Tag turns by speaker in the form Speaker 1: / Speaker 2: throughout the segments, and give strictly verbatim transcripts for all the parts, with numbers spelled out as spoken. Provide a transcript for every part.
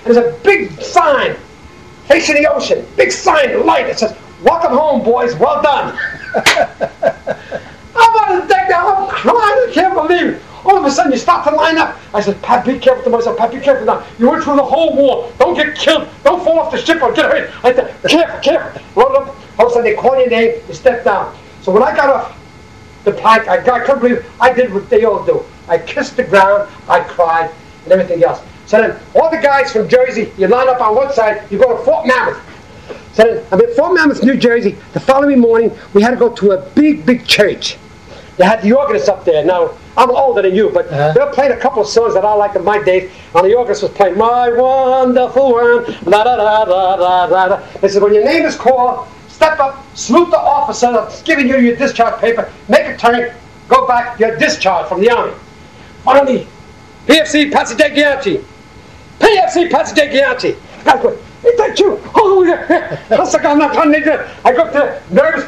Speaker 1: and there's a big sign facing the ocean, big sign, light. It says, "Welcome home, boys. Well done." I'm on the deck now. I'm crying. I can't believe it. All of a sudden, you start to line up. I said, "Pat, be careful." To myself, "Pat, be careful now. You went through the whole war. Don't get killed. Don't fall off the ship or get hurt." I said, "Careful, careful." Load up. All of a sudden, they call your name. You step down. So when I got off the plank, I, I couldn't believe it. I did what they all do. I kissed the ground. I cried, and everything else. So then, all the guys from Jersey, you line up on one side. You go to Fort Mammoth. So then, I'm in Fort Mammoth, New Jersey. The following morning, we had to go to a big, big church. They had the organist up there. Now, I'm older than you, but uh-huh. they were playing a couple of songs that I liked in my days, and the organist was playing "My Wonderful World." La da da da da da da. They said, when your name is called, step up, salute the officer that's giving you your discharge paper, make a turn, go back, you're discharged from the army. Finally, P F C Patsy DeGhiacci. P F C Patsy DeGhiacci. Guys go, "Is that you?" "Oh, yeah." I was like, "I'm not trying to make it." I go up there, nervous.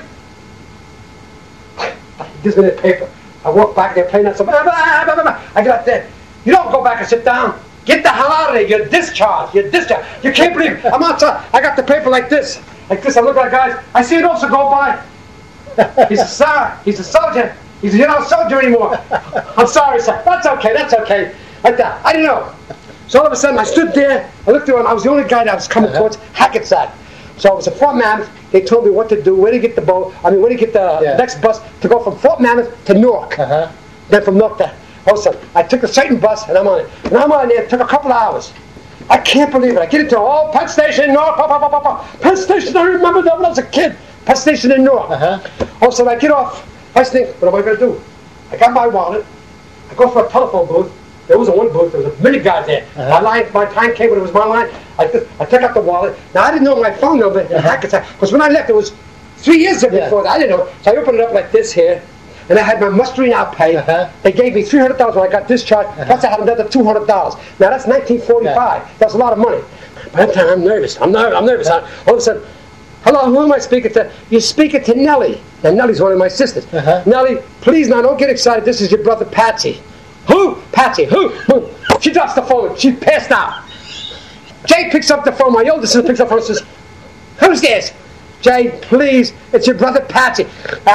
Speaker 1: This minute paper. I walk back, they're playing that song. I get up there. "You don't go back and sit down. Get the hell out of there. You're discharged. You're discharged." You can't believe it. I'm outside. I got the paper like this. Like this. I look at the guys. I see an officer go by. He says, "Sir," he says, "Soldier." He says, "You're not a soldier anymore." "I'm sorry, sir." "That's okay. That's okay." Like that. I didn't know. So all of a sudden, I stood there. I looked around. I was the only guy that was coming uh-huh. towards Hackensack. So it was a Fort Mammoth. They told me what to do, where to get the boat. I mean, where to get the yeah. next bus to go from Fort Mammoth to Newark. Uh-huh. Then from Newark to also, I took a certain bus and I'm on it. And I'm on there. It took a couple of hours. I can't believe it. I get into oh, Penn Station, Newark. Pop, pop, pop, pop. Penn Station. I remember that when I was a kid. Penn Station in Newark. Uh-huh. Also, I get off. I think, what am I going to do? I got my wallet. I go for a telephone booth. There wasn't one booth. There was a million guys there. Uh-huh. My line, my time came when it was my line. I, th- I took out the wallet. Now, I didn't know my phone number in Hackensack, because when I left, it was three years yeah. before that. I didn't know. So I opened it up like this here, and I had my mustering out pay. Uh-huh. They gave me three hundred dollars when I got discharged, uh-huh. plus I had another two hundred dollars. Now, that's nineteen forty-five. Yeah. That's a lot of money. By that time, I'm nervous. I'm, ner- I'm nervous. Uh-huh. All of a sudden, hello, who am I speaking to? You're speaking to Nellie. And Nellie's one of my sisters. Uh-huh. Nellie, please now, don't get excited. This is your brother, Patsy. Who? Patsy. Who? Who? She drops the phone. She passed out. Jay picks up the phone. My oldest sister picks up the phone and says, "Who's this?" "Jay, please, it's your brother Patsy."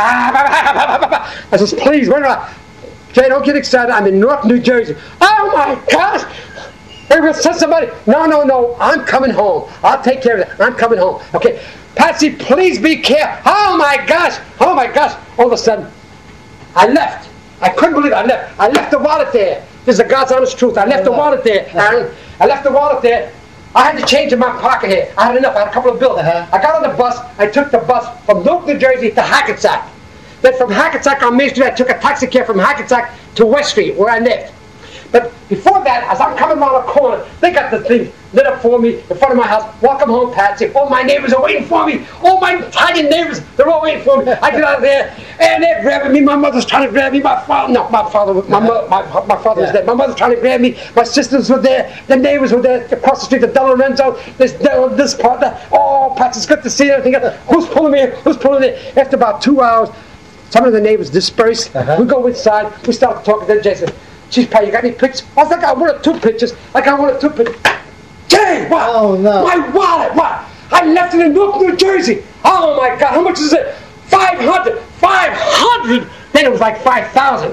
Speaker 1: I says, "Please, where am I?" "Jay, don't get excited. I'm in Newark, New Jersey." "Oh my gosh!" They will send somebody. "No, no, no. I'm coming home. I'll take care of it. I'm coming home." "Okay, Patsy, please be careful." "Oh my gosh! Oh my gosh!" All of a sudden, I left. I couldn't believe it. I left. I left the wallet there. This is the God's honest truth. I left the wallet there, Aaron. I left the wallet there. I had to change in my pocket here. I had enough. I had a couple of bills. Uh-huh. I got on the bus. I took the bus from Newark, New Jersey to Hackensack. Then from Hackensack on Main Street, I took a taxi cab from Hackensack to West Street, where I lived. But before that, as I'm coming around the corner, they got the thing lit up for me in front of my house. "Welcome home, Patsy." All my neighbors are waiting for me. All my Italian neighbors, they're all waiting for me. I get out of there, and they're grabbing me. My mother's trying to grab me. My father, no, my father, my mother, my, my father was yeah. there. My mother's trying to grab me. My sisters were there. The neighbors were there across the street. The De Lorenzo, this, this part, that. "Oh, Patsy, it's good to see you." Everything else. Who's pulling me? Who's pulling me? After about two hours, some of the neighbors dispersed. Uh-huh. We go inside. We start talking. Then Jason, "Geez, Pat, you got any pictures?" I was like, "I wanted two pictures." Like I wanted two pictures. Jay, what?
Speaker 2: Oh, no.
Speaker 1: My wallet, what? I left it in Newark, New Jersey. Oh, my God. How much is it? five hundred. five hundred. Then it was like five thousand.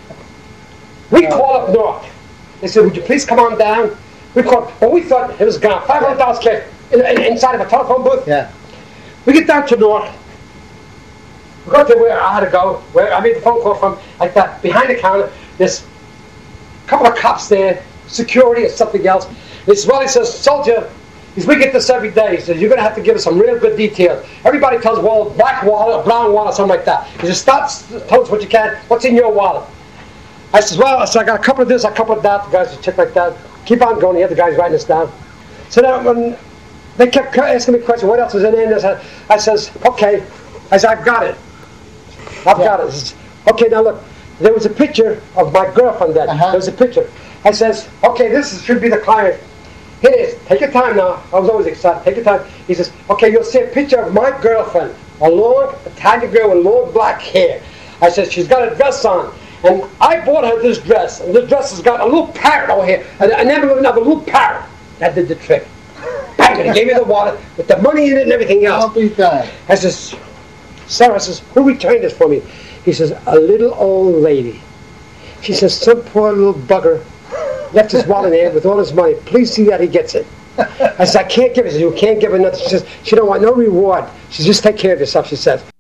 Speaker 1: We oh. called up Newark. They said, "Would you please come on down?" We called. Well, we thought it was gone. five hundred dollars cash in, in, inside of a telephone booth.
Speaker 2: Yeah.
Speaker 1: We get down to Newark. We go to where I had to go, where I made the phone call from, like that, behind the counter. There's a couple of cops there, security or something else. He says, well, he says, "Soldier," he says, "we get this every day." He says, "You're going to have to give us some real good details." Everybody tells, well, black wallet, a brown wallet, something like that. He says, "Stop, tell us what you can. What's in your wallet?" I says, "Well, I, said, I got a couple of this, a couple of that." The guys just check like that. Keep on going. The other guys writing this down. So then when they kept asking me questions, what else was in there? I said, I says, "Okay." I said, "I've got it. I've yeah. got it." Says, "Okay, now look. There was a picture of my girlfriend then. Uh-huh. There was a picture." I says, "Okay, this is, should be the client. Here it is. Take your time now." I was always excited. Take your time. He says, "Okay, you'll see a picture of my girlfriend, a long Italian girl with long black hair." I said, "She's got a dress on. And I bought her this dress. And this dress has got a little parrot over here. An emblem of a little parrot. That did the trick. Bang! And he gave me the wallet with the money in it and everything else.
Speaker 2: I'll be done.
Speaker 1: I says, Sarah says, who returned this for me? He says, a little old lady. She says, some poor little bugger left his wallet in there with all his money. Please see that he gets it. I said, I can't give it. She says, you can't give her nothing. She says, she don't want no reward. She says, just take care of yourself, she says.